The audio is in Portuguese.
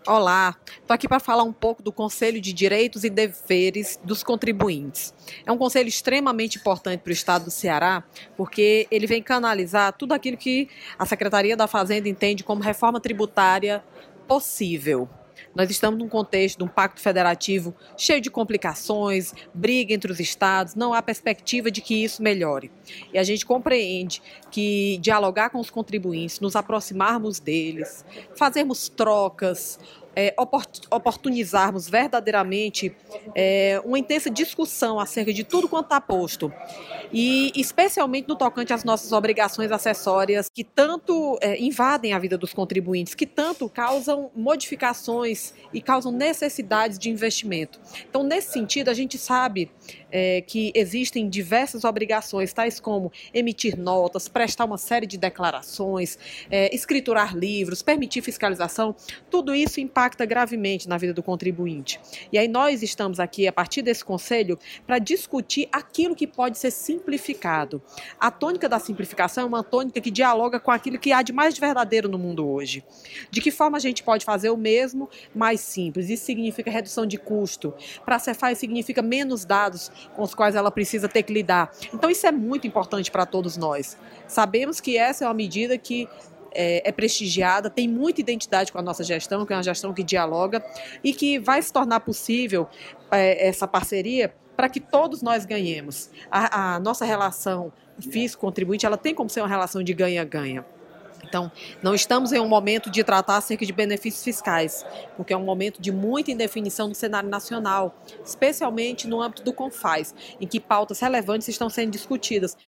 Olá, estou aqui para falar um pouco do Conselho de Direitos e Deveres dos Contribuintes. É um conselho extremamente importante para o estado do Ceará, porque ele vem canalizar tudo aquilo que a Secretaria da Fazenda entende como reforma tributária possível. Nós estamos num contexto de um pacto federativo cheio de complicações, briga entre os estados, não há perspectiva de que isso melhore. E a gente compreende que dialogar com os contribuintes, nos aproximarmos deles, fazermos trocas, oportunizarmos verdadeiramente uma intensa discussão acerca de tudo quanto está posto, e especialmente no tocante às nossas obrigações acessórias que tanto invadem a vida dos contribuintes, que tanto causam modificações e causam necessidades de investimento. Então, nesse sentido, a gente sabe que existem diversas obrigações, tais como emitir notas, prestar uma série de declarações, escriturar livros, permitir fiscalização. Tudo isso impacta gravemente na vida do contribuinte. E aí nós estamos aqui, a partir desse conselho, para discutir aquilo que pode ser simplificado. A tônica da simplificação é uma tônica que dialoga com aquilo que há de mais verdadeiro no mundo hoje. De que forma a gente pode fazer o mesmo mais simples? Isso significa redução de custo. Para a Cefaz significa menos dados com os quais ela precisa ter que lidar. Então isso é muito importante para todos nós. Sabemos que essa é uma medida que é prestigiada, tem muita identidade com a nossa gestão, que é uma gestão que dialoga e que vai se tornar possível essa parceria para que todos nós ganhemos. A nossa relação fisco-contribuinte, ela tem como ser uma relação de ganha-ganha. Então, não estamos em um momento de tratar acerca de benefícios fiscais, porque é um momento de muita indefinição no cenário nacional, especialmente no âmbito do CONFAZ, em que pautas relevantes estão sendo discutidas.